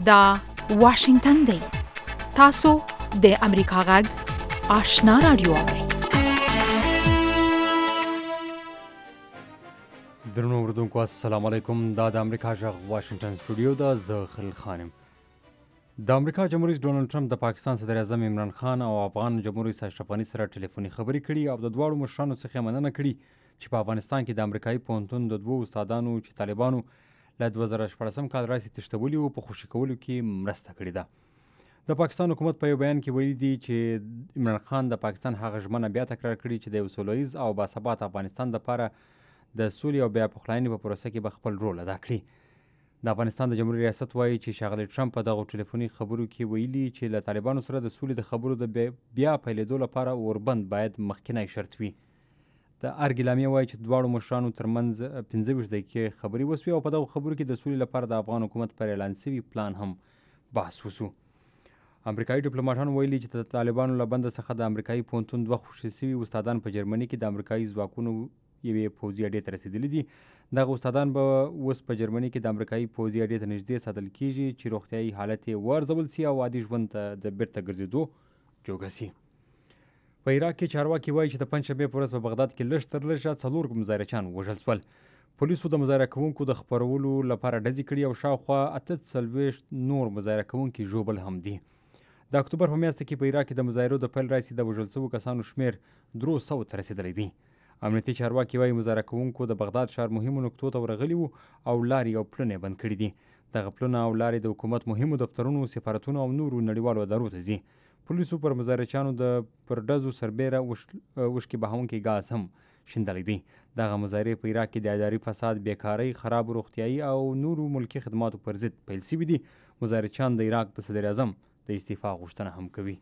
دا واشنگتن دی. تاسو د امریکا غږ آشنا رادیو اورئ. درنو اوریدونکو السلام علیکم. دا د امریکا غږ واشنگتن سټوډیو ده. زه خلیل خان یم. د امریکا جمهور رئیس ډونالډ ټرمپ د پاکستان صدر اعظم عمران خان او افغان جمهور رئیس اشرف غني سره ټلیفوني خبرې کړي او د دواړو مشرانو څخه مننه کړې چې په افغانستان کې د امریکایي پوهنتون د دوو استادانو چې طالبانو له 2014 کال راهیسې تښتولي وو په خوشي کولو کې مرسته کړې ده. د پاکستان حکومت په یو بیان کې ویلي دي چې عمران خان د پاکستان هغه ژمنه بیا تکرار کړې چې د یو سوله ییز او باثباته افغانستان دپاره د سولې او بیا پخلاینې په پروسه کې به خپل رول ادا کړي. د افغانستان د جمهوریت ریاست وایي چې ښاغلی ټرمپ په دغو ټلیفوني خبرو کې ویلي چې له طالبانو سره د سولې د خبرو د بیا پیلېدو لپاره اوربند باید مخکینی شرط وي. د ارګ اعلامیه وایي چې دواړو مشرانو ترمنځ 15 دقیقې خبرې وسوې او په دغو خبرو کې د سولې لپاره د افغان حکومت پر اعلان سوي پلان هم بحث وسو. امریکایي ډیپلوماټانو ویلي چې د طالبانو له بنده څخه د امریکایي پوهنتون 2 خوشي سوي استادان په جرمني کې د امریکایي ځواکونو یوې پوځي اډې ته رسېدلي دي. دغه استادان به اوس په جرمني کې د امریکایي پوځي اډې ته نږدې ساتل کیږي چې روغتیایي حالت یې وارزول سي او عادي ژوند ته د بیرته ګرځېدو جوګه سي. په عراق کې چارواکي وایي چې د پنجشنبې په ورځ په بغداد کې لږ تر لږه 4 مظاهرچیان وژل شول. پولیسو د مظاهره کوونکو د خپرولو لپاره ډزې کړي او شاوخوا 48 نور مظاهره کوونکي ژوبل هم دي. د اکتوبر په میاشت کې په عراق کې د مظاهرو د پیل راهیسې د وژل شوو کسانو شمېر 300 ته رسېدلی دی. امنیتي چارواکي وایي مظاهره کوونکو د بغداد ښار مهمو نقطو ته ورغلي وو او لارې او پلونه بند کړي دي. دغه پلونه او لارې د حکومت مهمو دفترونو، سفارتونو او نورو نړیوالو ادارو ته ځي. پولیسو پر مظاهرچیانو د پر ډزو سربیره اوښکې بهونکي ګاز هم شیندلی دی. دغه مظاهرې په عراق کې د اداري فساد، بیکارۍ، خرابو روغتیایي او نورو ملکي خدماتو پر ضد پیل شوي دي. مظاهرچیان د عراق د صدر اعظم د استعفا غوښتنه هم کوي.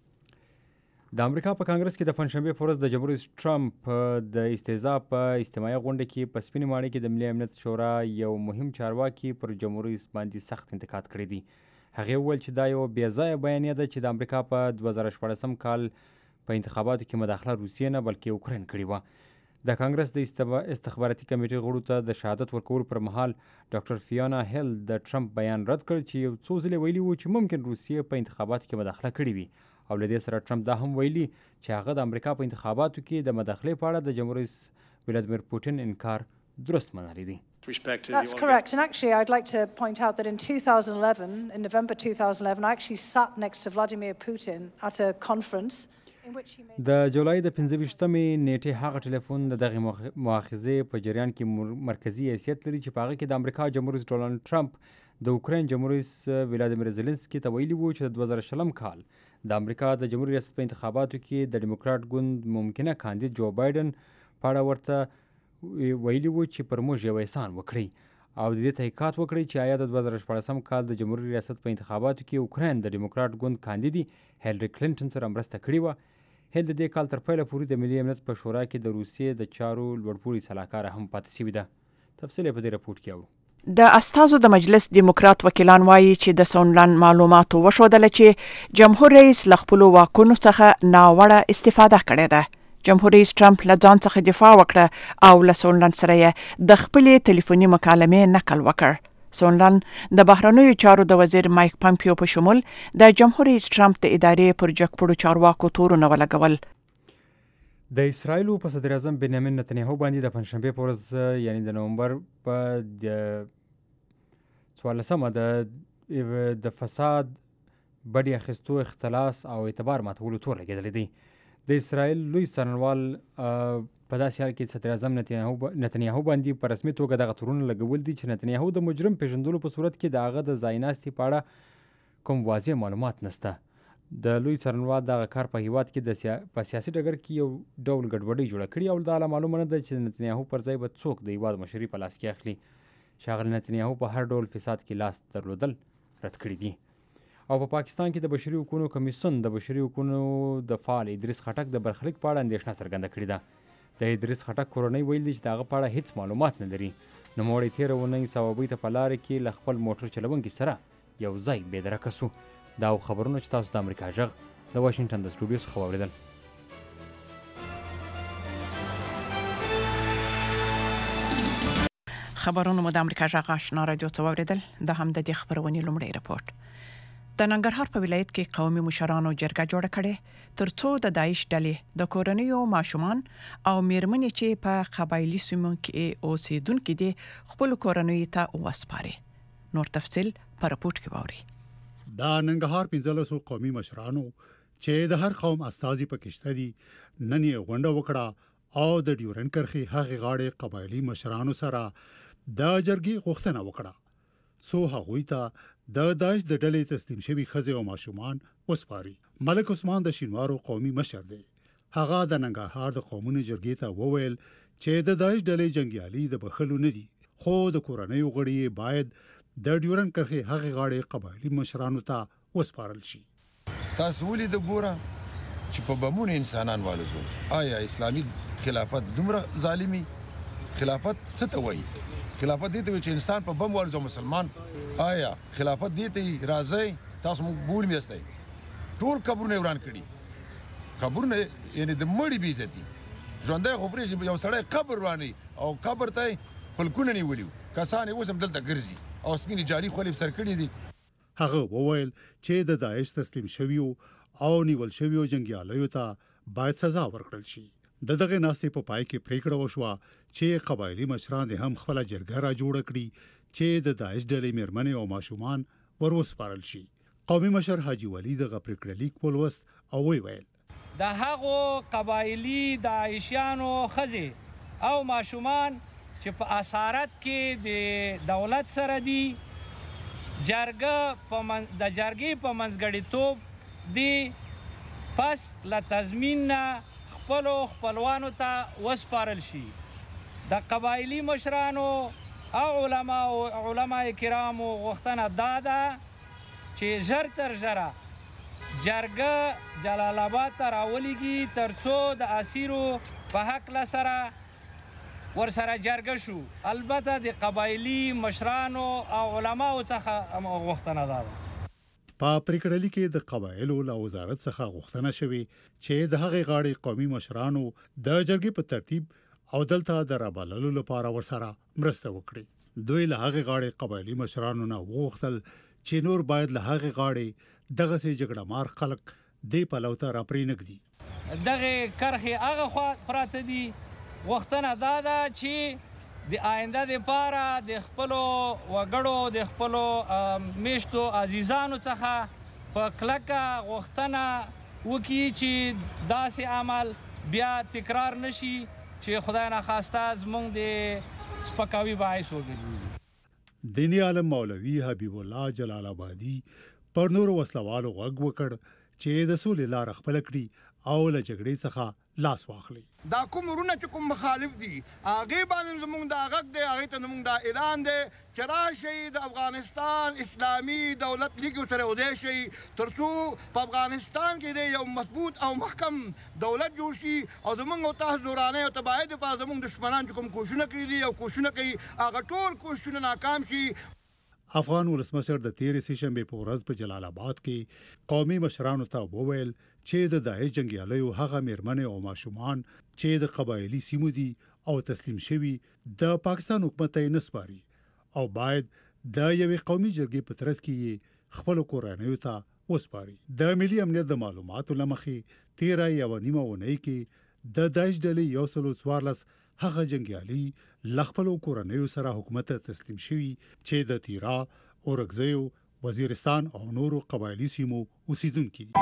د امریکا په کانګرس کې د پنجشنبې په ورځ د جمهور رئیس ټرمپ د استهزا په اجتماعي غونډه کې په سپینې ماڼۍ کې د ملي امنیت شورا یو مهم چارواکي پر جمهور رئیس باندې سخت انتقاد کړی دی. هغې وویل چې دا یو بې ځایه بیانیه ده چې د امریکا په 2014 کال په انتخاباتو کې مداخله روسیې نه بلکې اوکراین کړې وه. د کانګرس د استخباراتي کمیټې غړو ته د شهادت ورکولو پر مهال ډاکټر فیونا هیل د ټرمپ بیان رد کړ چې یو څو ځلې ویلي وو چې ممکن روسیې په انتخاباتو کې مداخله کړې وي او له دې سره ټرمپ دا هم ویلي چې هغه د امریکا په انتخاباتو کې د مداخلې په اړه د جمهور رئیس ولادیمیر پوټین انکار درست منلی دی. That's correct. And actually, I'd like to point out that in 2011, in November 2011, I actually sat next to Vladimir Putin at a conference in which he made... د جولای د 15مې نیټې هغه ټلیفون د دغې مؤاخذې په جریان کې مرکزي حیثیت لري چې په هغه کې د امریکا جمهور رئیس ډونالډ ټرمپ د اوکراین جمهور رئیس ولادیمیر زیلنسکي ته ویلي وو چې د 2020 کال د امریکا د جمهور ریاست په انتخاباتو کې د ډیموکراټ ګوند ممکنه کاندید جو بایدن په اړه ورته ویلي وو چې پر موږ یو احسان وکړئ او د دې تحقیقات وکړئ چې آیا د 2014 کال د جمهور ریاست په انتخاباتو کې اوکراین د ډیموکراټ ګوند کاندیدي هیلري کلینټن سره مرسته کړې وه. هیل د دې کال تر پیله پورې د ملي امنیت په شورا کې د روسیې د چارو لوړپوړي سلاکاره هم پاتې شوې ده. تفصیل په دې راپورټ کې اورو. د استازو د مجلس دیموکرات وکیلان وایي چې د سونلان معلوماتو وښودله چې جمهور رئیس له خپلو واکونو څخه ناوړه استفاده کړې ده. جمهور رئیس ټرمپ له ځان څخه دفاع وکړه او له سونلان سره یې د خپلې ټلیفوني مکالمې نقل وکړ. سونلان د بهرنیو چارو د وزیر مایک پامپیو په شمول د جمهور رئیس ټرمپ د ادارې پر جګپړو چارواکو تورونه ولګول. د اسرائیلو په صدر اعظم بنیامین نتنیاهو باندې د پنجشنبې په ورځ یعنی د نومبر په 14 د فساد، بډې اخیستو، اختلاس او اعتبار ماتولو تور لګېدلی دی. د اسرائیل لوی څارنوال په داسې حال کې صدر اعظم نتنیاهو باندې په رسمي توګه دغه تورونه لګول دي چې نتنیاهو د مجرم پیژندلو په صورت کې د هغه د ځایناستي په اړه کوم واضح معلومات نشته. د لوی څارنوال دغه کار په هیواد کې په سیاسي ډګر کې یو ډول ګډوډۍ جوړه کړې او دا معلومه نه ده چې نتنیاهو پر ځای به څوک د هیواد مشري په لاس کې اخلي. ښاغلی نتنیاهو په هر ډول فساد کې لاس درلودل رد کړي دي. او په پاکستان کې د بشري حقوقو کمیسیون د بشري حقوقو د فعال ادریس خټک د برخلیک په اړه اندېښنه څرګنده کړې ده. د ادریس خټک کورنۍ ویل دي چې د هغه په اړه هیڅ معلومات نه لري. نوموړی تېره اونۍ صوابۍ ته په لارې کې له خپل موټر چلوونکي سره یو ځای بېدرکه سو. دا خبرونه چې تاسو د امریکا غږ د واشنګټن د سټوډیو څخه واورېدل. خبرونه مو د امریکا جغ آشنا رادیو څو اوریدل د هم د خبرونې لومړی رپورت. د ننګرهار په ولایت کې قومي مشرانو جرګه جوړه کړې ترڅو د داعش ډلې د کورنیو ماشومان او میرمنې چې په قبایلی سیمو کې اوسېدونکو دي خپل کورنیو ته وسپاري. نور تفصیل پر رپورت کې ووري. دا ننګرهار 1500 قومي مشرانو چې د هر قوم استازي پکشته دي نن یې غونډه وکړه او د ډیورن کرخي هغه غاړې قبایلی مشرانو سره د جرګي غوښتنه وکړه سو هغوی ته د داعش د ډلې تسلیم شوی خزه او ماشومان وسپاري. ملک عثمان د شینوارو قومي مشر دی. هغه د ننګرهار د قومونو جرګې ته وویل چې د داعش ډلې جنگیالي د بخلو نه دي خو د کورنۍ غړي باید د ډیورن کرخي هغه غاړې قبایلی مشرانو ته وسپارل شي. تاسو ولې د ګوره چې په بمونه انسانان والوزو آیا اسلامي خلافت دومره ظالمي خلافت څه ته وایي؟ خلافت دې ته وایي چې انسان په بم والوزو مسلمان آیا خلافت دې ته راځي تاسو موږ بول میستئ ټول قبرونه وران کړي قبرونه یعنی د مړي بي عزتي ژوندۍ خو پرې یو سړی قبر وراني او قبر ته پلکونه نیولیو کسان یې اوس هم دلته ګرځي او سپینې جالي خولې سر کړي دي. هغه وویل چې د داعش تسلیم شویو او نیول شویو جنگیالیو ته باید سزا ورکړل شي. دغه ناستې په پای کې پریکړه وشوه چې قبایلی مشران هم خپل جرګه را جوړ کړي چې د داعش ډلې میرمنې او ماشومان وروسپارل شي. قومي مشر حاجی ولی دغه پریکړه لیک ولوست او ویل د هغو قبایلی داعشیانو خزه او ماشومان چې په اسارت کې د دولت سره دي د جرګې په منځګړیتوب دی پس له تضمین نه خپلو خپلوانو ته وسپارل شي. د قبایلی مشرانو او علما کرامو غوښتنه دا ده چې ژر تر ژره جرګه جلال آباد ته راولېږي ترڅو د اسیرو په هکله سره ورسره جرګه شو. البته د قبایلی مشرانو او علماو څخه غوښتنه ده. په پریکړه کې د قبایلو له وزارت څخه غوښتنه شوې چې د هغې غاړې قومي مشرانو د جرګې په ترتیب او دلته د رابللو لپاره ورسره مرسته وکړي. دوی له هغې غاړې قبایلی مشرانو نه وغوښتل چې نور باید له هغې غاړې دغه سي جګړه مار خلک دې پلو ته راپرې نږدي. دغه کرخي هغه خوا پراته دي. غوښتنه دا ده چې د آینده لپاره د خپلو وګړو د خپلو میشتو عزیزانو څخه په کلکه غوښتنه وکړي چې داسې عمل بیا تکرار نشي چې خدای نخواسته زموږ د سپکاوي باعث وګرځي. دیني عالم مولوي حبیب الله جلال آبادي پر نورو وسلوالو غږ وکړ چې د سولې لار خپل کړي او له جګړې څخه لاس واخلي. دا کوم ورونه چې کوم مخالف دي هغه باندې زموږ د غږ دی هغه ته زموږ د اعلان دی چې راشي د افغانستان اسلامي دولت لیګ سره ودی شي ترڅو په افغانستان کې د یو مضبوط او محکم دولت جوړ شي او زموږ او تاسو دورانه او تبعید په زموږ دشمنان چې کوم کوششونه کړي دي او کوششونه کوي هغه ټول کوششونه ناکام شي. افغان ولسمشر د 13 سپټمبر په ورځ په جلال آباد کې قومي مشرانو ته وویل چې د داعش جنگیالیو هغه میرمنې او ماشومان چې د قبایلی سیمو دي او تسلیم شوي د پاکستان حکومت ته نسپاري او باید د یوې قومي جرګې په ترڅ کې خپل کورنیو ته وسپاري. د ملي امنیت د معلوماتو لمخې 13 یو نیمه ونۍ کې د داعش ډلې 114 هغه جنگیالي لخپلو کورنیو سره حکومت ته تسلیم شوي چې د تیرا اورګزیو وزیرستان او نورو قبایلی سیمو اوسیدونکي دي.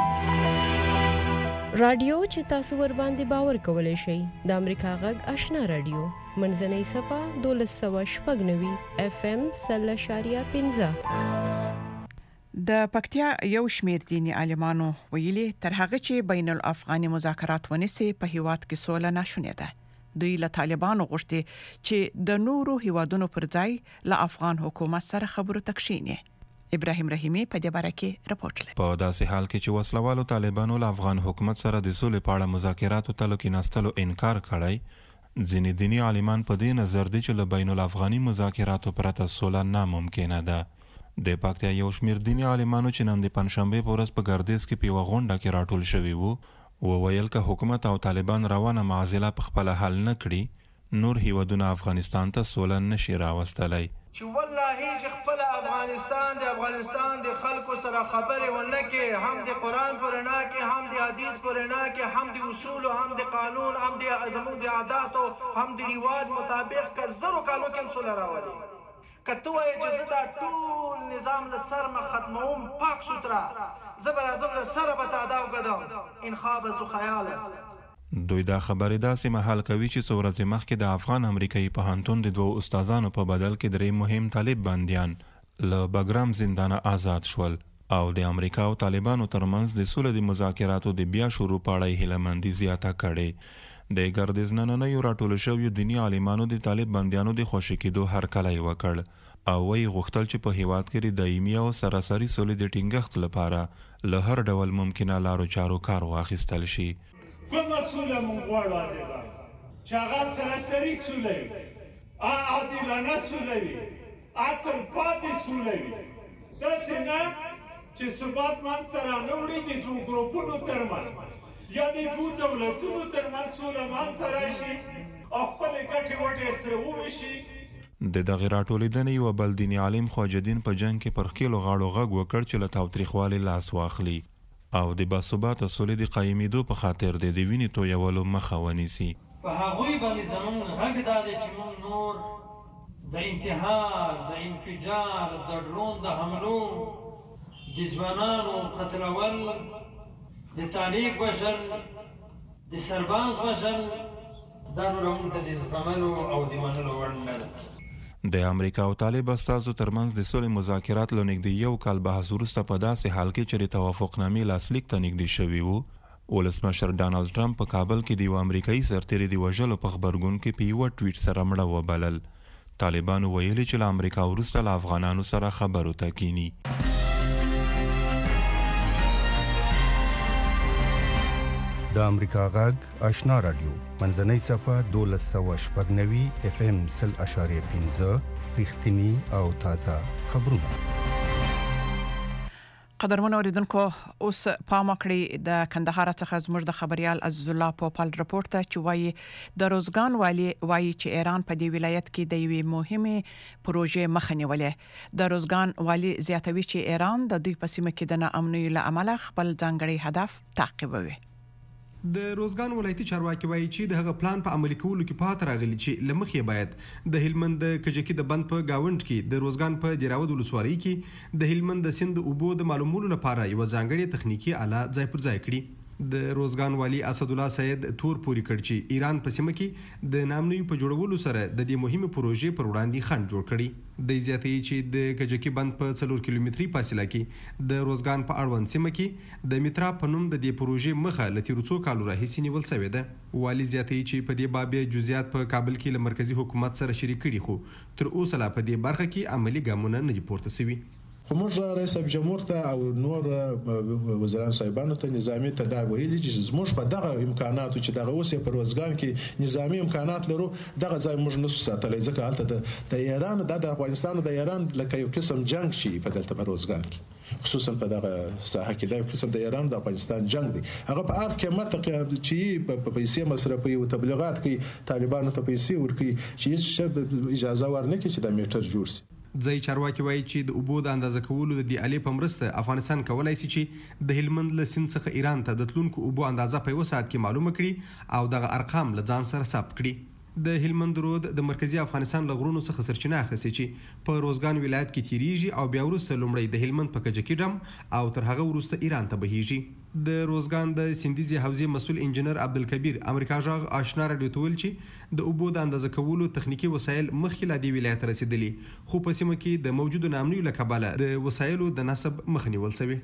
رادیو چې تاسو ور باندې باور کولای شئ د امریکا غږ آشنا رادیو منځنۍ صفه 1290 FM 0.15 د پکتیا یو شمیر دینی عالمانو ویلي تر هغه چې بین الافغاني مذاکرات ونیسي په هیواد کې سوله ناشونې ده. دوی له طالبانو غوښتي چې د نورو هیوادونو پر ځای له افغان حکومت سره خبرو تکشیني. ابراهیم رحیمی په دې باره کې راپورټ لري. په داسې حال کې چې وسلوالو طالبانو له افغان حکومت سره د سولې په اړه مذاکراتو ته کېناستلو انکار کړی، ځینې دیني عالمان په دې نظر دي چې له بین الافغاني مذاکراتو پرته سوله ناممکنه ده. د پکتیا یو شمیر دیني عالمانو چې نن د پنځشنبه په ورځ په ګردیز کې په غونډه کې راټول شوي وو وویل که حکومت او طالبان روانه معضله په خپل حل نه کړي نور هیوادونه افغانستان ته سوله نشي راوستلی. چې والله چې خپل افغانستان د خلکو سره خبرې ونه کې، هم د قرآن پر رڼا کې، هم د حدیث پر رڼا کې، هم د اصولو، هم د قانون، هم د زموږ د عاداتو، هم د رواج مطابق که زرو کالو کې هم سوله راولي. که ته وایې چې زه دا ټول نظام له سر نه ختموم پاک سوتره، زه به راځم له سره به تا ادا وکړم ان خواب زو خیال است. دوی دا خبرې داسې مهال کوي چې څو ورځې مخکې د افغان امریکایي پوهنتون د 2 استادانو په بدل کې 3 مهم طالب بندیان له بګرام زندانه آزاد شول او د امریکا او طالبانو ترمنځ د سولې د مذاکراتو د بیا شروع پاړی هیلهمندي زیاته کړې. د ګردیز نننیو راټولو شویو دیني عالمانو د طالب بندیانو د خوشي کېدو هرکلی وکړ او وی غوښتل چې په هیواد کې د دایمي او سراسري سولې د ټینګښت لپاره له هر ډول ممکنه لارو چارو کار واخیستل شي. کومه سوله مونږ غواړو عزیزان چې هغه سراسري سوله وي، عادلانه سوله وي، عقل پاتې سوله وي، داسې نه چې ثبات منځته رانه وړي د 2 ګروپونو ترمنځ یا د 2 دولتونو ترمنځ سوله منځته راشي او خپلې ګټې وټې سره وویشي. د دغې راټولېدنې یوه بل دیني عالم خواجدین په جنګ کې پر خپلو غاړو غږ وکړ چې له تاوتریخوالي لاس واخلي او د باثباته سولې د قایمېدو په خاطر د وینې تویولو مخه ونیسي. په هغوی باندې زموږ غږ دا دی چې موږ نور د انتحار، د انفجار، د ډرون د حملو، د ځوانانو قتلول، د طالب وژل، د سرباز وژل، دا نور موږ ته د زغملو او د منلو وړ نه ده. د امریکا او طالب استازو ترمنځ د سولې مذاکرات له نږدې 1 کال بحث وروسته په داسې حال کې چې د توافقنامې لاسلیک ته نږدې شوي وو، ولسمشر ډانلډ ټرمپ په کابل کې د یو امریکایي سرتیري د وژلو په خبرګون کې په یوه ټویټ سره مړه وبلل. طالبانو ویلي چې له امریکا وروسته له افغانانو سره خبرو ته کینی. د امریکا غږ آشنا رادیو منځنۍ صفه 1290 FM 0.5 رښتینی او تازه خبرونه. قدرمن اوریدونکو اوس پام کړئ د کندهار څخه زموږ د خبريال عزیز الله پوپل رپورت ته چې وایي د روزګان والی وایي چې ایران په دې ولایت کې د یوې مهمه پروژې مخه نیولې. د روزګان والی زیاتوي چې ایران د دوی په سیمه کې د ناامنۍ له امله خپل ځانګړي هدف تعقیبوي. د روزګان ولایتي چارواکي وایي چې د هغه پلان په عملي کولو کې پاتې راغلي چې لمخې باید د هلمند د کجکی د بند په گاوند کې د روزګان په دیراود ولسوالۍ کې د هلمند د سیند اوبو د معلومولو لپاره یو ځانګړي تخنیکی آله ځای پر ځای کړي. د روزګان والی اسد الله سید تور پوری کړ چې ایران په سیمه کې د نامنوي په جوړولو سره د دې مهمه پروژې پر وړاندې خنډ جوړ کړي. د زیاتې چې د کجکی بند په 4 کیلومتري فاصله کې د روزګان په اړوند سیمه کې د میترا په نوم د دې پروژې مخه لتي رڅو کالو راهیسې نیول شوې ده. والی زیاتې چې په دې باب جزئیات په کابل کې له مرکزی حکومت سره شریک کړي خو تر اوسه لا په دې برخه کې عملی ګامونه نه دي پورته شوي. موږ رئیس جمهور ته او نور وزیران صاحبانو ته نظامی تداوی ویلي چې زموږ په دغه امکاناتو چې دغه اوسې په روزګان کې نظامی امکانات لرو دغه ځای موږ نسو ساتلی ځکه هلته د ایران د افغانستان او د ایران لکه یو قسم جنگ شي په دلته په روزګان کې خصوصا په دغه ساحه کې دا یو قسم د ایران د افغانستان جنگ دی. هغه په هر قیمت چې په پیسې مصرفوي او تبلیغات کوي طالبانو ته پیسې ورکوي چې هیڅ اجازه ورنکړي چې د میټر جوړ شي. ځای چارواکي وایي چې د اوبو د اندازه کولو د دې آلې په مرسته افغانستان کولای شي چې د هلمند له سیند څخه ایران ته د تلونکو اوبو اندازه په یو ساعت کې معلومه کړي او دغه ارقام له ځان سره ثبت کړي. د هلمند رود د مرکزی افغانستان له غرونو څخه سرچینه اخیستي چې په روزګان ولایت کې تیریږي او بیا وروسته لومړی د هلمند په کجکی ډم او تر هغه وروسته ایران ته بهیږي. د روزګان د سندیزي حوزې مسؤل انجنیر عبدالکبیر امریکا ژغ آشنا راډیو ته ویل چې د اوبو د اندازه کولو تخنیکی وسایل مخکې لا دې ولایت رسیدلي خو په سیمه کې د موجودو ناامنیو له کبله د وسایلو د نصب مخه نیول شوی.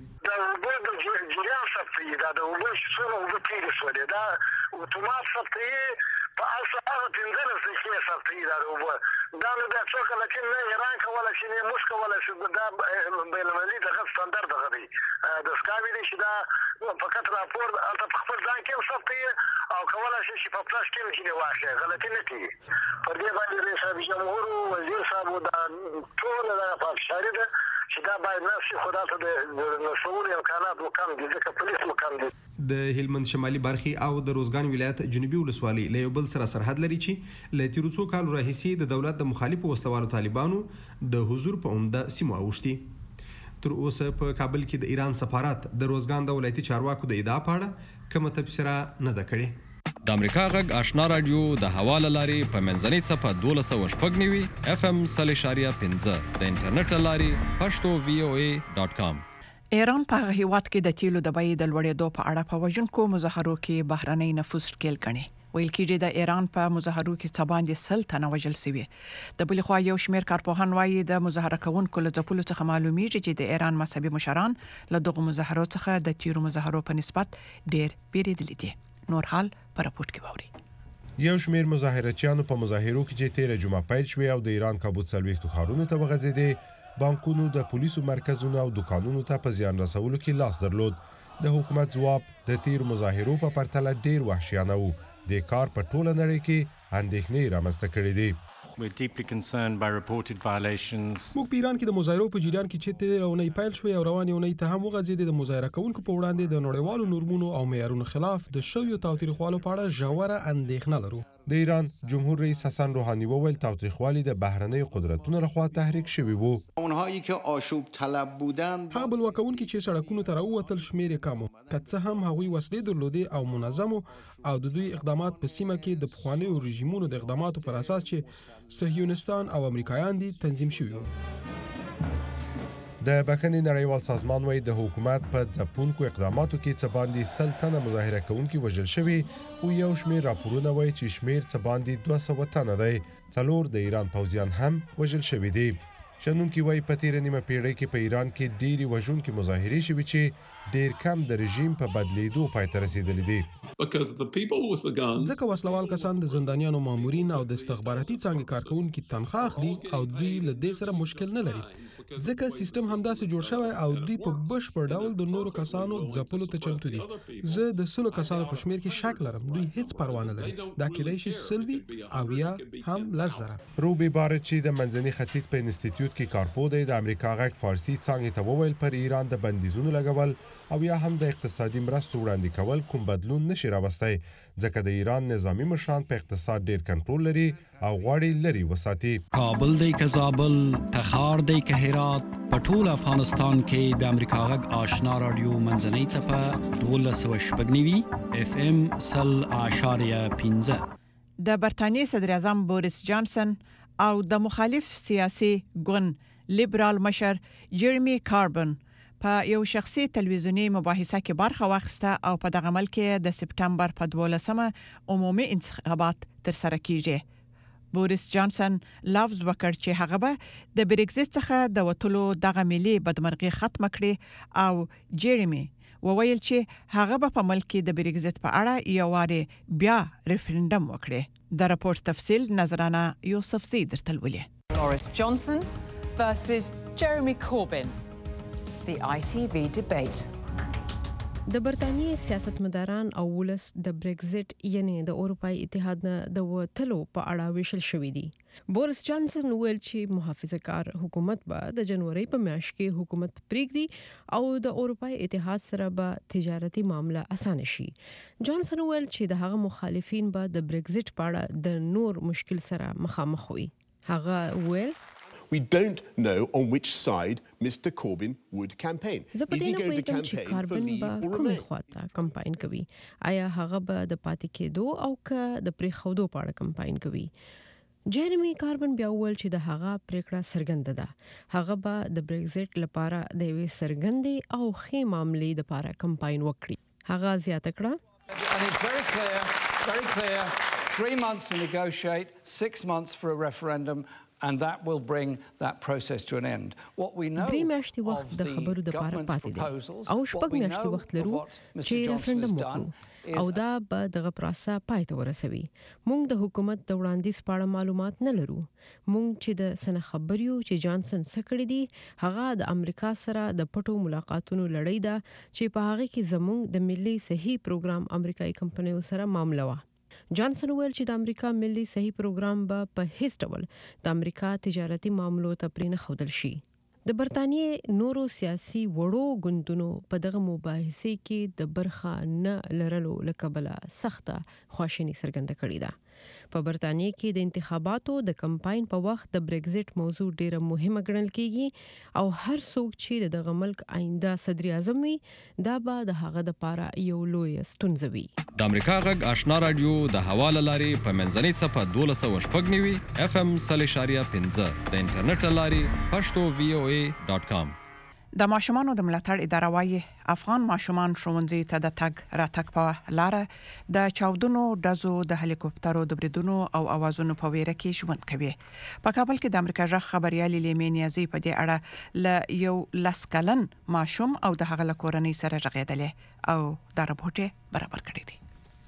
دا د اوبو څونه اوبه تیرې شولې دا اتومات ثبتوي په اصل هغه 15 دقیقې ثبتوي دا د اوبو دا نو بیا څوک لکن نه ایران کولی شي نه موږ کولی شو دا بینالمللي دغه سټنډرډ دغه دی د سکاوي دی چې دا فقط راپور هلته په خپل ځان کې هم ثبتوي او کولی شي چې په پلاس کې هم ځینې واخلي غلطي نه کوي. پر دې باندې رئیس جمهور وزیر صاحب دا ټوله دغه پاکستاني ده چې دا باید نفسي خو دلته د نسولو امکانات مو کم دي ځکه پولیس مو کم دي. د هلمند شمالي برخې او د روزګان ولایت جنوبي ولسوالۍ له یو بل سره سرحد لري چې له تیرو څو کالو راهیسې د دولت د مخالفو وسلوالو طالبانو د حضور په عمده سیمو اوښتي. تر اوسه په کابل کې د ایران سفارت د روزګان د ولایتي چارواکو د ادعا په اړه کومه تبصره نه ده کړې. د امریکا غږ آشنا رادیو د حواله لارې په منځنۍ څپه 12.15 FM 0.15 د انټرنیټ لارې pashto.voa.com. ایران په هغه هیواد کې د تیلو د بیې د لوړېدو په اړه په وژونکو مظاهرو کې بهرنۍ نفوذ ښکېل کړي. ویل کېږي د ایران په مظاهرو کې څه باندې 100 تنه وژل شوي. د بلې خوا یو شمېر کارپوهان وایي د مظاهره کوونکو له ځپلو څخه معلومیږي چې د ایران مذهبي مشران له دغو مظاهرو څخه د تیرو مظاهرو په نسبت ډېر بیریدلي دي. نور حال په راپورټ کې واورئ. یو شمېر مظاهرچیانو په مظاهرو کې چې تیره جمعه پیل شوې او د ایران کابو 40 ښارونو ته وغځېدې، بانکونو د پولیسو مرکزونو او دکانونو ته په زیان رسولو کې لاس درلود. د حکومت ځواب د تیر مظاهرو په پرتله ډیر وحشیانه وو. د کار په ټوله نړۍ کې اندېښنې رامنځته کړې دي. We're deeply concerned by reported violations. موږ په ایران کې د مظاهرو په جریان کې چې تیر اونۍ پیل شوې او روانې اونۍ ته هم وغځېدې د مظاهره کوونکو په وړاندې د نړیوالو نورمونو او معیارونو خلاف د شویو تاوتریخوالو په اړه ژوره اندېښنه لرو. د ایران جمهور رئیس حسن روحانی وویل تاوتریخوالی د بهرنۍ قدرتونو لخوا تحریک شوی وو. اونهایی که آشوب طلب بودند هغه بلواکونکي چې سړکونو ته راووتل شمیر کم، که څه هم هغوی وسلې درلودې او منظم او د دوی اقدامات په سیمه کې د پخوانیو رژیمونو د اقداماتو پر اساس چې صهیونستان او امریکایان دي تنظیم شوي وو. د بخښنې نړیوال سازمان وايي د حکومت په ځپونکو اقداماتو کې څه باندې 100 تنه مظاهره کوونکي وژل شوي او یو شمېر راپورونه وايي چې شمېر څه باندې 200 تنه دی. 4 د ایران پوځیان هم وژل شوي دي. شنونکي وايي په تیره نیمه پیړۍ کې په ایران کې ډېرې وژونکې مظاهرې شوي چې ډېر کم د رژیم په بدلیدو پای ته رسېدلي دي. ځکه وسلوال کسان د زندانیانو مامورین او د استخباراتي څانګې کارکوونکي تنخواه اخلي او دوی له دې سره مشکل نه لري، ځکه سیستم همداسې جوړ شوی او دوی په بشپړ ډول د نورو کسانو ځپلو ته چمتو دي. زه د 100 کسانو په شمېر کې شک لرم دوی هیڅ پروا نه لري. دا کېدای شي 100 او یا هم 10,000. روبي بارت چې د منځني ختیځ په انسټیټیوټ کې کارپوه دی د امریکا غږ فارسي څانګې ته وویل پر ایران د بندیزونو لګول او یا هم د اقتصادي مرستو وړاندې کول کوم بدلون نشي راوستی، ځکه د ایران نظامی مشران په اقتصاد ډیر کنټرول لري او غواړي لري وساتي. کابل دی که زابل، تخار دی که هرات، په ټول افغانستان کې د امریکا غږ آشنا رادیو منځنۍ څپه 12.15 FM 0.15. د برتانیې صدر اعظم بوریس جانسن او د مخالف سیاسي ګوند لیبرال مشر جیرمی کاربن په یو شخصي تلویزیونی مباحثه کې برخه واخیسته او په دغه عمل کې د سپټمبر په 12مه عمومي انتخابات ترسره کیږي. بوریس جانسن لفظ وکړ چې هغه به د بریکزیت څخه د وټولو دغه ملي بدمرغي ختم کړي او جیرمی وویل چې هغه به په ملک کې د بریکزیت په اړه یو واري بیا ریفرندم وکړي. د راپور تفصیل نظرانه یوسف زی درتلولې. Boris Johnson versus Jeremy Corbyn. The ITV debate. د برتانیې سیاستمداران او ولس د بریکزیت یعنی د اروپای اتحاد نه د وټلو په اړه ویشل شوې دي. بوریس جانسن ویل چې محافظه‌کار حکومت به د جنوري په میاشت کې حکومت پریږدي او د اروپای اتحاد سره به تجارتي معاملې اسانه شي. جانسن ویل چې د هغه مخالفین به د بریکزیت په اړه د نور مشکل سره مخامخ وي. هغه ویل We don't know on which side Mr. Corbyn would campaign. Is he going to campaign for Leave or Remain? خواته کمپاین کوي. آیا هغه به د پاتې کېدو او که د پریښودو په اړه کمپاین کوي؟ جیرمی کاربن بیا وویل چې د هغه پریکړه څرګنده ده. هغه به د بریکزیت لپاره د یوې څرګندې او ښې معاملې لپاره کمپاین وکړي. هغه زیاته کړه. And it's very clear, 3 months to negotiate, 6 months for a referendum. And that will bring that process to an end. What we know 3 میاشتې وخت د خبرو د پاره پاتې دی او 6 میاشتې وخت لرو چې ریفرندم وکړو او دا به دغه پروسه پای ته ورسوي. موږ د حکومت د وړاندیز په اړه معلومات نه لرو. موږ چې د سن خبريو چې جانسن سکړی دی هغه د امریکا سره د پټو ملاقاتونو لړۍ ده چې په هغه کې زموږ د ملي صحي پروګرام امریکایي کمپنیو سره معامله و. جانسن ویل چې د امریکا ملي صحي پروګرام به په هیڅ ډول د امریکا تجارتي معاملو ته پرې نه ښودل شي. د برتانیې نورو سیاسي وړو ګوندونو په دغه مباحثې کې د برخه نه لرلو لکبله سخته خواشیني څرګنده کړې ده. په برتانیې کې د انتخاباتو د کمپاین په وخت د بریگزټ موضوع ډیره مهمه ګڼل کیږي او هر څوک چې دغه ملک آینده صدر اعظم وي دا به د هغه لپاره یو لوی ستونزه وي. د امریکا غږ آشنا رادیو د حواله لاري په منځنۍ صفه 1290 FM 0.5 د انټرنیټ لاري pashto.voa.com. د ماشومانو د ملاتړ اداره وايي افغان ماشومان ښوونځي ته د تګ راتګ په لار د چاودنو ډزو د هلیکوپټرو د بریدونو او اوازونو په ویره کې ژوند کوي. په کابل کې د امریکا غږ خبريالي لیمې نیازي په دې اړه ل یو لسکلن ماشوم او د هغه کورنۍ سره رغېدلې او د رپورټ برابر کړی دی.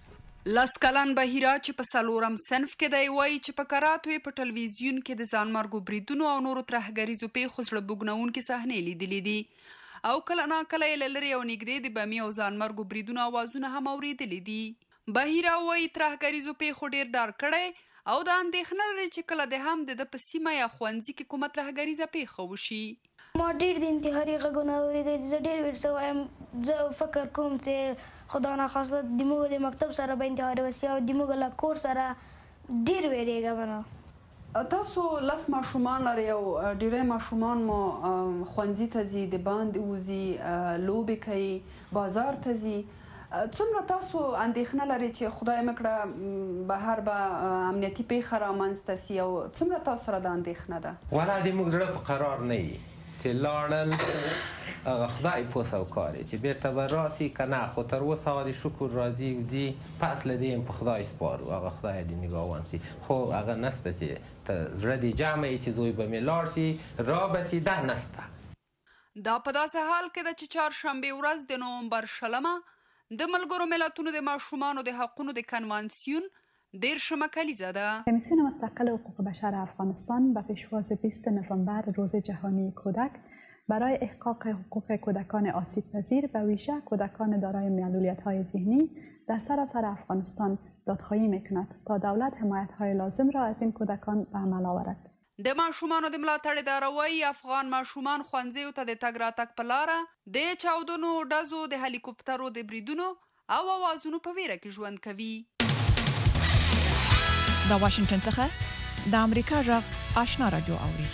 لسکلن بهیرا چې په سلورم صنف کې دی وایي چې په کراتو په ټلویزیون کې د ځانمرګو بریدونو او نورو ترهګریزو پیښو زړه بوږنونکې صحنې لیدلې دي او کله ناکله یې لري او نږدې د بمي او ځانمرګو بریدونو اوازونه هم اورېدلې دي. بهیرا وایي ترهګریزو پیښو ډیر ډار کړی او د اندېښنه لري چې کله د هم د په سیمه یا ښوونځي کې کومه ترهګریزه پیښه وشي. ما ډیر د انتحاري غږونه اورېدل. زه ډیر ورسه وایم زه فکر کوم چې خدا نخواسته د موږ د مکتب سره به انتحاري وسي او د موږ له کور سره ډیر ویریږم. تاسو لس ماشومان لرئ او ډیری ماشومان مو ښوونځي ته ځي، د باندې وځي، لوبې کوي، بازار ته ځي. څومره تاسو اندېښنه لرئ چې خدای مکړه بهر به امنیتي پیښه رامنځته سي او څومره تاسو سره د اندېښنه ده؟ ولا د موږ زړه په قرار نه وي چې لاړل هغه خدای پوس او کاري چې بیرته به راسي که نه، خو تر اوسه هغه د شکر راځي وځي پس له دې په خدای سپارو هغه خدای دې نګاهوان سي. خو هغه نسته چې ته زړه دې جمع یې چې زوی به مې لاړ سي را به سي ده نسته. دا په داسې حال کې ده چې چهارشنبې ورځ د نومبر 20 د ملګرو ملتونو د ماشومانو د حقونو د کنوانسیون دیرشمه کلیزه ده. کمیسیون مستقل حقوق بشر افغانستان به پیشواز 20 نوامبر روز جهانی کودک برای احقاق حقوق کودکان آسیب پذیر و ویژه کودکان دارای معلولیت‌های ذهنی در سراسر افغانستان دادخواهی می‌کند تا دولت حمایت‌های لازم را از این کودکان به عمل آورد. د ماشومانو د ملاتړ اداره وايي افغان ماشومان ښوونځیو ته د تګ راتګ په لاره د چاودنو ډزو د هلیکوپټرو د بریدونو او اوازونو په ویره کې ژوند کوي. د واشنگټن څخه د امریکا غږ آشنا رادیو اوري.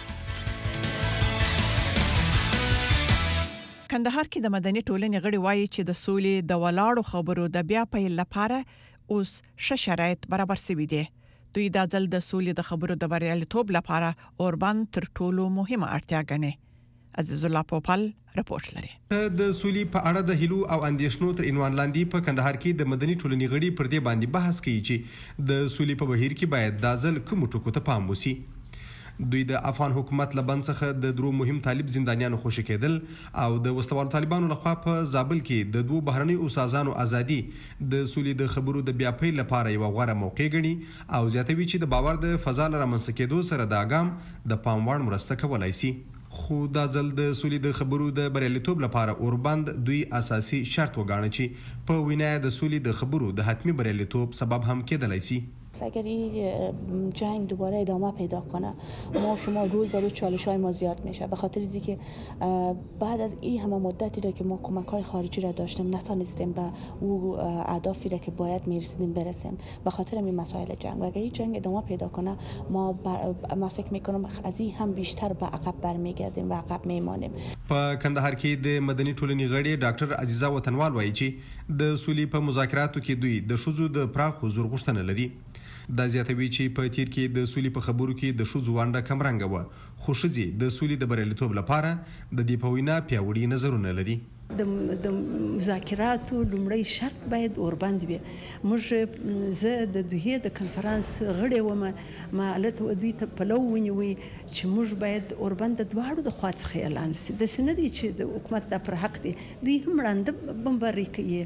کندهار کې د مدني ټولنې غړي وایي چې د سولې د ولاړو خبرو د بیا پیل لپاره اوس ښه شرایط برابر شوي دي. دوی دا ځل د سولې د خبرو د بریالیتوب لپاره اوربان تر ټولو مهمه اړتیا ګڼي. عزیز الله پوپل رپورټ لري. د سولې په اړه د هیلو او اندېښنو تر عنوان لاندې په کندهار کې د مدني ټولنې غړي پر دې باندې بحث کوي چې د سولې په بهیر کې باید دا ځل کوم ټکو ته پام وشي. دوی د افغان حکومت لبن څخه د درو مهم طالب زندانیانو خوشی کېدل او د وسوال طالبانو لخوا په زابل کې د دوه بهرني اوسازانو ازادي د سولې د خبرو د بیا پیل لپاره یو غوړه موقع ګڼي او زیاتوي چې د باور د فضا لپاره منځ کېدو سره د اګام د پام وړ مرسته کولای شي. خو دا ځل د سولې د خبرو د بریالیتوب لپاره اوربند دوی اساسي شرط وګاڼه چې په وینا د سولې د خبرو د حتمی بریالیتوب سبب هم کېدلای شي. اگر این جنگ دوباره ادامه پیدا کنه ما شما روز به روز چالش‌های ما زیاد میشه به خاطر اینکه بعد از این همه مدتی را که ما کمک‌های خارجی را داشتیم نتونستیم به او اهدافی را که باید میرسیدیم برسیم به خاطر این مسائل جنگ. و اگر این جنگ ادامه پیدا کنه ما فکر میکنم از این هم بیشتر به عقب برمیگردیم و عقب میمانیم. په کندهار کې د مدني ټولنې غړي ډاکټر عزیزه وطنوال وایي چې د سولې په مذاکراتو کې دوی د ښځو د پراخ حضور غوښتنه لري. دا زیاتوي چې په تیر کې د سولې په خبرو کې د ښځو ونډه کمرنګه وه خو ښځې د سولې د بریالیتوب لپاره د دې په وینا پیاوړي نظرونه لري. د مذاکراتو لومړی شرط باید اوربند وي. موږ زه د دوحې د کنفرانس غړی وم ما الته دوی ته پلو ونیوي چې موږ باید اوربند د دواړو د خوا څخه اعلان شي. داسې نه دي چې د حکومت دا پر حق دي دوی هم ړانده بمباري کوي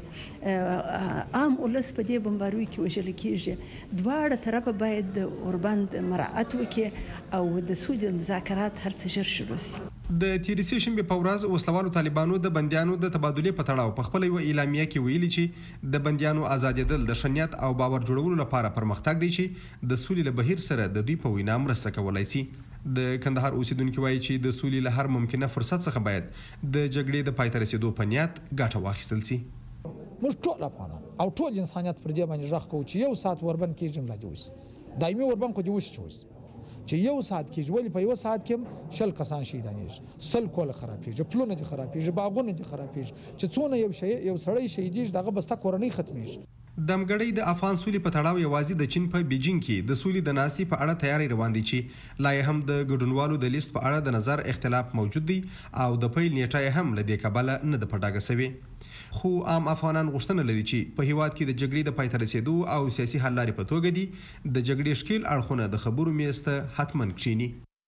عام ولس په دې بمباریو کې وژل کېږي. دواړه طرفه باید د اوربند مراعات وکړي او د سولې مذاکرات هر څه ژر شروع شي. د تیرې سې شنبې په ورځ وسلوالو طالبانو د بندیانو د تبادلې په تړاو په خپل یو اعلامیه کې ویلي چې د بندیانو آزادېدل د شنیت او باور جوړولو لپاره پرمختګ دی چې د سولې له بهیر سره د دوی په وینا مرسته کولای شي. د کندهار اوسیدونکو وایي چې د سولې له هر ممکنه فرصت څخه باید د جګړې د پای ته رسیدو په نیت ګټه واخیستل شي. موږ ټول افغانان او ټول انسانیت پر دې باندې ژغ کوو چې یو ساعت وربند کې جمله دی اوس دایمي وربند کو دی اوس چې یو ساعت کې ولې په یو ساعت کې شل کسان شهیدانېږي، سل کول خرابېږي، پلونه دي خرابېږي، باغونه دي خرابېږي، چې څونه یو سړی شهیدېږي دغه بسته کورنۍ ختمېږي. دمګړۍ د افغان سولې په تړاو یوازې د چین په بیجینګ کې د سولې د ناستې په اړه تیاری روان دي چې لا هم د ګډونوالو د لیست په اړه د نظر اختلاف موجود دی او د پیل نیټه هم له دې کبله نه د پټاګه سوي. خو عام افغانان غوښتنه لري چې په هیواد کې د جګړې د پای ته رسیدو او سیاسي حل لارې په توګه دي د جګړې شکیل اړخونه د خبرو میز ته حتماً کښیني.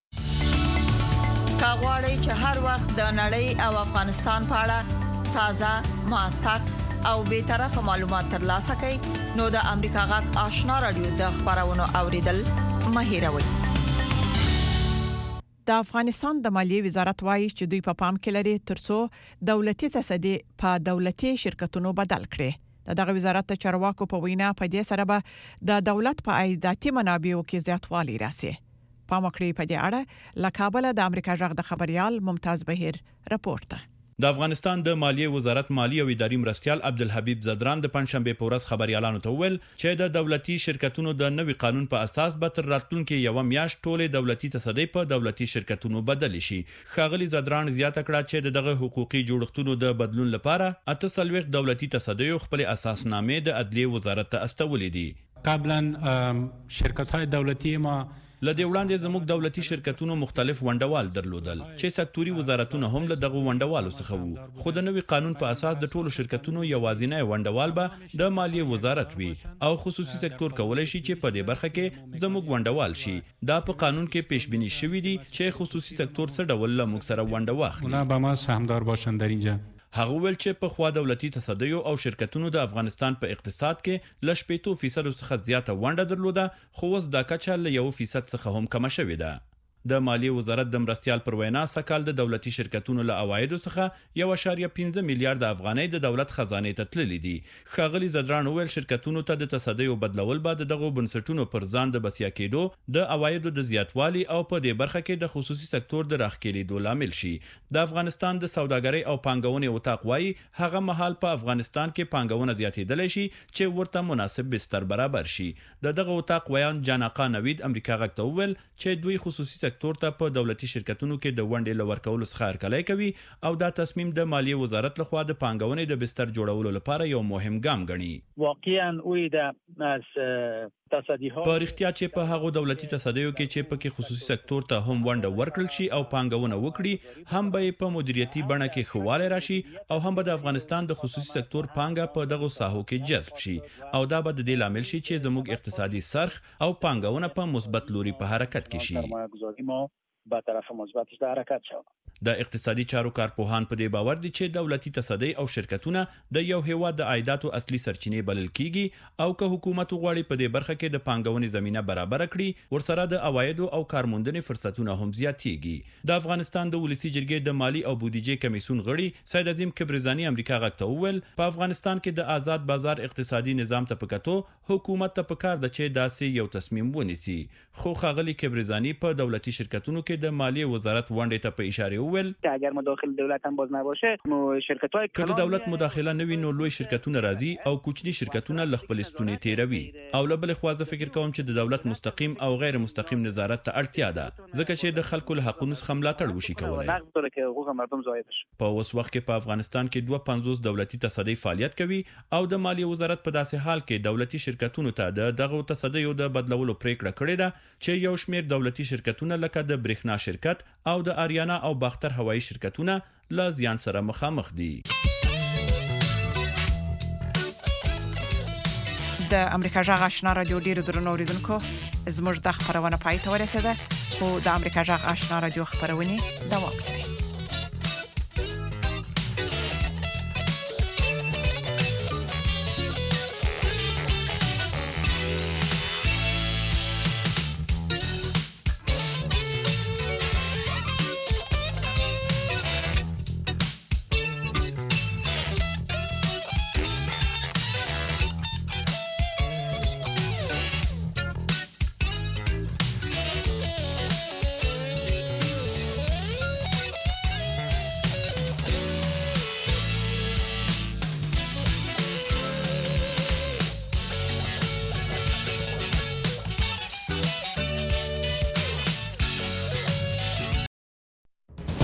که غواړئ چې هر وخت د نړۍ او افغانستان په اړه تازه، موثق او بی‌طرفه معلومات ترلاسه کړئ نو د امریکا غږ آشنا رادیو د خبرونو اوریدل مه هېروئ. د افغانستان د مالیې وزارت وایي چې دوی په پام کې لري ترڅو دولتي تصدي په دولتي شرکتونو بدل کړي. دغه وزارت د چارواکو په وینا په دې سره به د دولت په عایداتي منابعو کې زیاتوالی راسي. پام وکړئ په دې اړه له کابل د امریکا غږ د خبريال ممتاز بهیر راپورټ. د افغانستان د مالیې وزارت مالی او اداري مرستيال عبدالحبیب زدران د پنځشنبه په ورځ خبريالانو ته وویل چې د دولتي شرکتونو د نوي قانون په اساس به تر راتلونکي یو میاشت ټولې دولتي تصدۍ په دولتي شرکتونو بدل شي. خاغلی زدران زیاته کړه چې دغه حقوقي جوړښتونو د بدلون لپاره 48 دولتي تصدۍ خپل اساسنامې د عدلیه وزارت ته استولې دي. قبلا شرکت‌های دولتی ما لدې وړاندې زموږ دولتي شرکتونو مختلف ونډوال درلودل چې سکتوري وزارتونه هم له دغه ونډوالو څخه وو. خو د نوي قانون په اساس د ټولو شرکتونو یوازینی ونډوال به د مالیې وزارت وي او خصوصي سکتور کولای شي چې په دې برخه کې زموږ ونډوال شي. دا په قانون کې پیش بینی شوی دی چې خصوصي سکتور څه ډول له موږ سره ونډه واخلي. اونا به ما سهامدار باشن در اینجا. هغه ول چې په خوا دولتي تصدیو او شرکتونو د افغانستان په اقتصاد کې لږ 15% څخه زیاته ونډه درلوده، خو اوس دا کچه له 1% څخه هم کم شوې ده. د مالیې وزارت د مرستيال پر وینا سکهال د دولتي شرکتونو له عوایدو څخه 1.15 میلیارډ افغانۍ د دولت خزانه ته تللې دي. خاغلی زدران ویل شرکتونو ته د تصدیو بدلول بعد دغه بنسټونو پر ځان د بسیا کېدو د عوایدو د زیاتوالي او په دې برخه کې د خصوصي سکتور د راخکېدو لامل شي. د افغانستان د سوداګرۍ او پانګونې وتاق وایي هغه مهال په افغانستان کې پانګونه زیاتېدل شي چې ورته مناسب بستر برابر شي. دغه وتاق ویان جانقا نوید امریکا غږ ته ویل چې دوی خصوصي سکتور ته په دولتي شرکتونو کې د ونډې لور کولو څخه هرکلی کوي او دا تصمیم د مالیې وزارت لخوا د پانګونې د بستر جوړولو لپاره یو مهم ګام ګڼي. واقعا وی د از تصدیها په اړتیا چې په هغه دولتي تصدیو کې چې په کې خصوصي سکتور ته هم ونډه ورکړل شي او پانګونه وکړي، هم به په مدیریتي بڼه کې خواله راشي او هم به د افغانستان د خصوصي سکتور پانګه په دغه ساحو کې جذب شي او دا به د دې لامل شي چې زموږ اقتصادي سرخ او پانګونه په مثبت لوري په حرکت کې شي. به طرف مثبتش در حرکت شود. د اقتصادي چارو کارپوهان په دې باور دي چې دولتي تصدۍ او شرکتونه د یو هیواد د عایداتو اصلي سرچینې بلل کیږي او که حکومت غواړي په دې برخه کې د پانګونې زمينه برابر کړي، ورسره د عوایدو او کارموندنې فرصتونه هم زیاتېږي. د افغانستان د ولسی جرګې د مالی او بودیجې کمیسیون غړي سید عظیم کبرزانی امریکا غږ ته وویل په افغانستان کې د آزاد بازار اقتصادي نظام ته پکاتو حکومت ته پکار ده چې داسې یو تصمیم ونیسي. خو خاغلی کبرزانی په دولتي شرکتونو کې د مالیې وزارت ونډې ته په اشاره وویل اگر مداخل دولت هم باز نباشه شرکت‌های کله دولت مداخله نوي نو لوی شرکتونه راځي او کوچني شرکتونه لخپل ستونې تیروي او لبل خوازه فکر کوم چې د دولت مستقیم او غیر مستقیم نظارت ته اړتیا ده ځکه چې د خلکو له حقوقو څخه ملاتړ وشي کولای. په اوس وخت کې په افغانستان کې 250 دولتي تصدۍ فعالیت کوي او د مالیې وزارت په داسې حال کې دولتي شرکتونو ته دغه تصدیو د بدلولو پریکړه کړې ده چې یو شمېر دولتي شرکتونه لکه د برېښنا شرکت او د آریانا او باختر هوایی شرکتونه لا زیان سره مخامخ دي. د امریکا جغ آشنا رادیو ډیرو درنو اوریدونکو زموږ د خبرونه پای ته ورسیده خو د امریکا جغ آشنا رادیو خبرونه دوام لري.